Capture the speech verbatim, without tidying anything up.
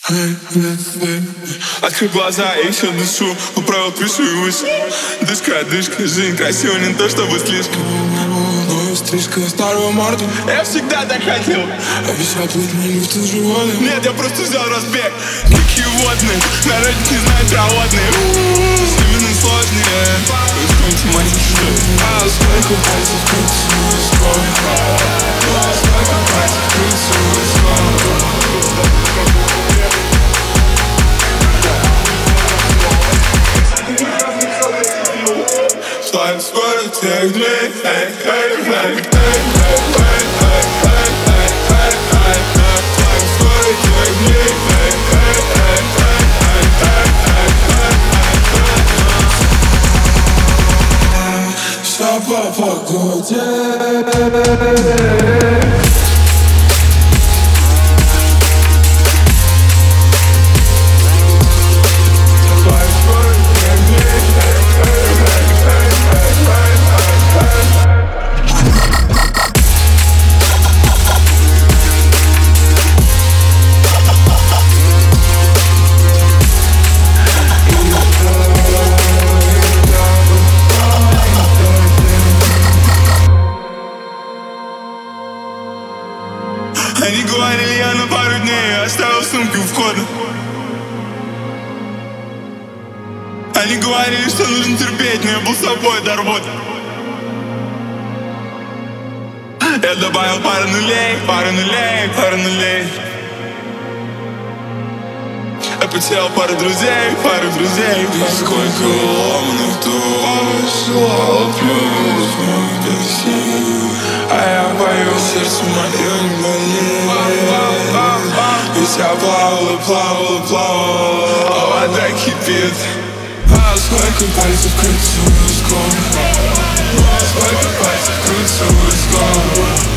Открой глаза и все дышу, поправил крышу и вышел. Дышка, дышка, жизнь красива, не то чтобы слишком. Новая стрижка старого марта. Я всегда так хотел. Обещал плыть на лифте с животным. Нет, я просто взял разбег. Дикие водные, народик не знает про водные. С ними сложнее. Сколько маленький стоит. А сколько пальцев крутится виском. А сколько пальцев крутится виском. Life gonna take me, hey, hey, hey, hey, hey, hey, hey, hey, hey, hey, hey, hey. Life's gonna take me, hey, hey, hey, hey, hey, hey, hey, hey, hey. Все по погоде. Они говорили, я на пару дней оставил сумки у входа. Они говорили, что нужно терпеть, но я был собой до работы. Я добавил пару нулей, пару нулей, пару нулей. Я потерял пару друзей, пару друзей. И сколько ломаных душ лопнут в такси. А я боюсь, сердце мое не болит. Ведь я плавал и плавал и плавал, а вода кипит. А сколько пальцев крутится виском. А сколько пальцев крутится виском.